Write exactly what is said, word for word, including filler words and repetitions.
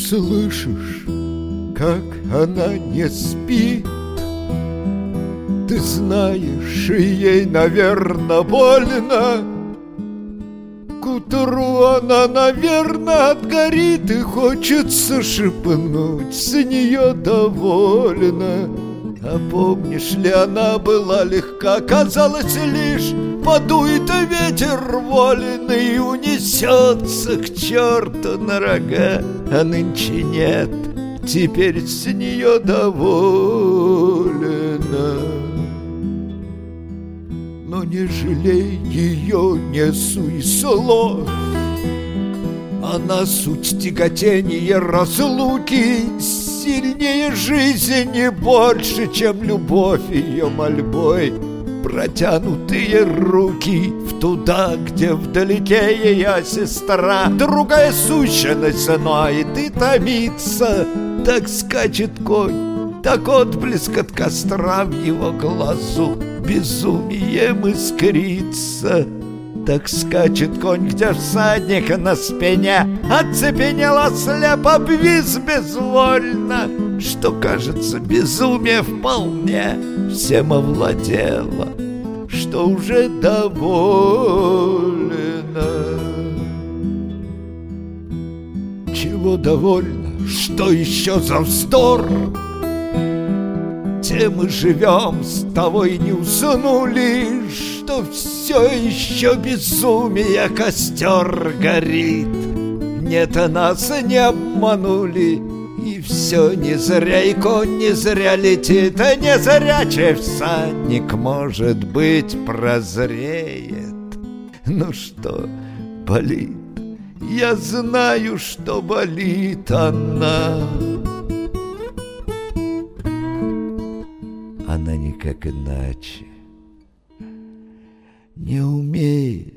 слышишь, как она не спит? Ты знаешь, ей, наверно, больно. К утру она, наверно, отгорит, и хочется шепнуть, с нее довольна. А помнишь ли, она была легка, казалось лишь подует ветер вольный и унесется к черту на рога. А нынче нет, теперь с нее довольна. Но не жалей ее, не суй слов. Она суть тяготения разлуки, сильнее жизни, больше, чем любовь ее мольбой. Протянутые руки в туда, где вдалеке ее сестра, другая сущность ноет и томится. Так скачет конь, так отблеск от костра в его глазу безумием искрится. Так скачет конь, где всадник на спине оцепенел, ослеп, обвис безвольно, что, кажется, безумие вполне всем овладело, что уже довольно. Чего довольно? Что еще за вздор? Тем мы живем, с того и не уснули, что все еще безумие костер горит. Нет, нас не обманули, и все не зря, и конь не зря летит, а не зрячий всадник, может быть, прозреет. Ну что, болит? Я знаю, что болит она. Она никак иначе не умеет.